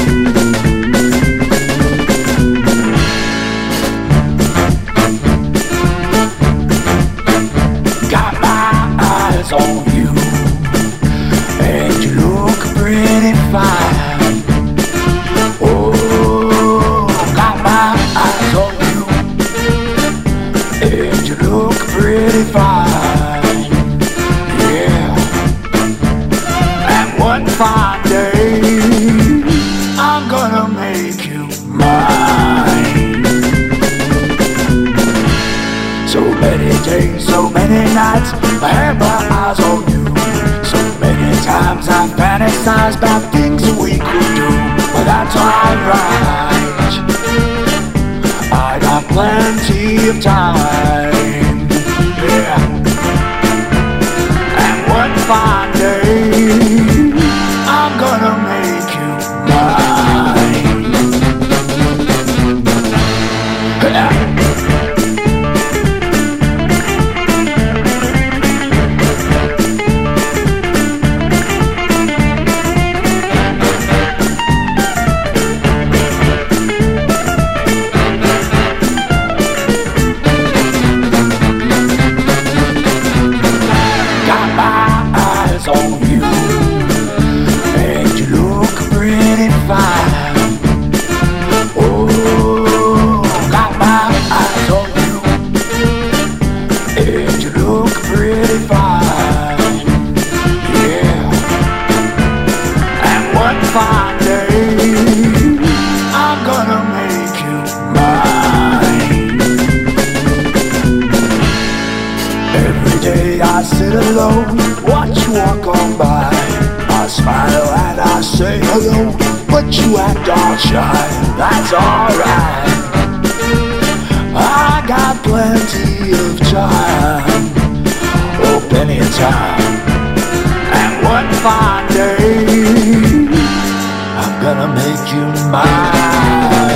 Got my eyes on you, and you look pretty fine. Oh, got my eyes on you, and you look pretty fine. Yeah. And one fine day, I'm gonna make you mine. So many days, so many nights, I had my eyes on you. So many times I fantasized about things that we could do. But that's alright, I got plenty of time. Yeah. And one fine day, I'm gonna make you mine. Yeah. On you, and you look pretty fine. Oh, got my eyes on you, and you look pretty fine. Yeah. And one fine day, I'm gonna make you mine. Every day I sit alone, watch you walk on by. I smile and I say hello, but you act all shy. That's alright, I got plenty of time. Oh, plenty of time. And one fine day, I'm gonna make you mine.